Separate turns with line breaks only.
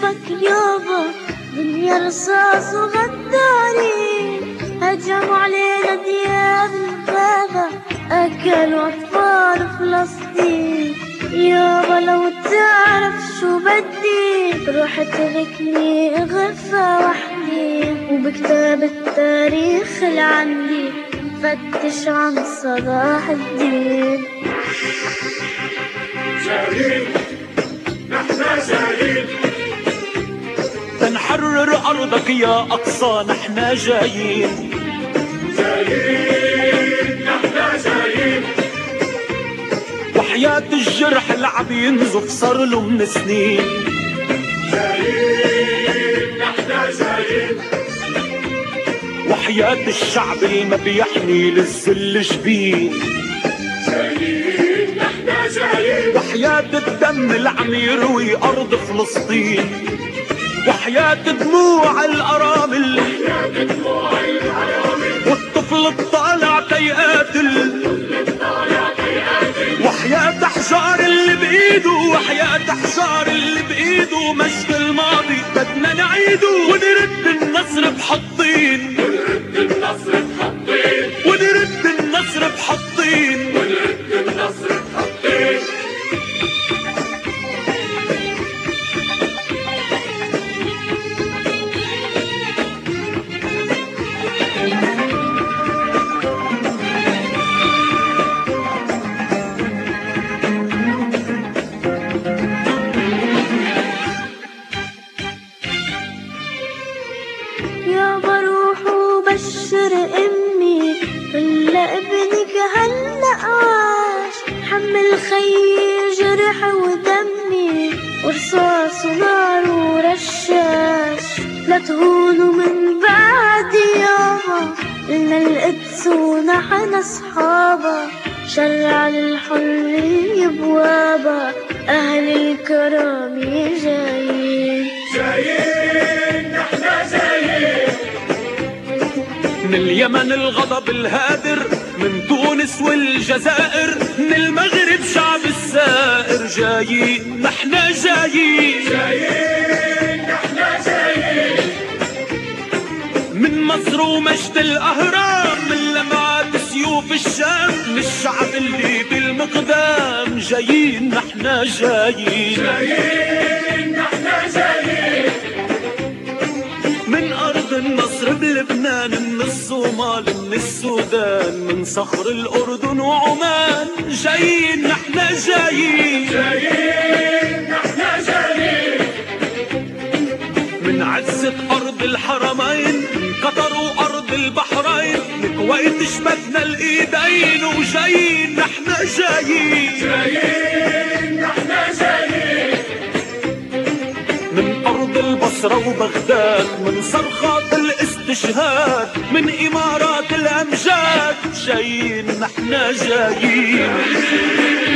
بحبك يابا، دنيا رصاص وغدارين، هجموا علينا دياب الغابة، أكلوا أطفال فلسطين. يابا لو تعرف شو بدي، روح تركني غرفة وحدي، وبكتاب التاريخ اللي عندي فتش عن صلاح الدين.
جايين نحنا جايين
تنحرر أرضك يا أقصى، نحنا جايين
جايين نحنا جايين،
وحياة الجرح اللي عم ينزف صارله من سنين.
جايين نحنا جايين،
وحياة الشعب اللي ما بيحني للذل جبين.
جايين نحنا جايين،
وحياة الدم اللي عم يروي أرض فلسطين، وحياة دموع الأرامل، والطفل الطالع تيقاتل، وحياة أحجار اللي بإيده، وحياة أحجار اللي بإيده مجد الماضي بدنا نعيده، ونرد النصر بحطين،
ونرد النصر بحطين،
ونرد النصر بحطين،
ونرد النصر بحطين.
يابا روح وبشر امي، ولا ابنك هلا عاش، حمل خيي جرح ودمي، ورصاص ونار ورشاش. لا تهونوا من بعدي يابا، لنا القدس ونحن اصحابا، شرع للحرية بوابا، اهل الكرامة جايين.
جايين نحنا جايين،
من اليمن الغضب الهادر، من تونس والجزائر، من المغرب شعب السائر. جايين نحنا جايين،
جايين نحنا جايين،
من مصر ومجد الأهرام، من لمعات سيوف الشام، من الشعب اللي بالمقدام. جايين نحنا جايين،
جايين نحنا جايين،
من أرض النصر بلبنان، من الصومال، من السودان، من صخر الأردن وعمان. جايين نحنا جايين،
جايين نحنا جايين،
من عزة أرض الحرمين، من قطر وأرض البحرين، من الكويت شبكنا الإيدين. وجايين نحنا جايين،
جايين نحنا جايين،
من أرض البصرة وبغداد، من صرخات الاستشهاد، من إمارات الأمجاد. جايين نحنا جايين.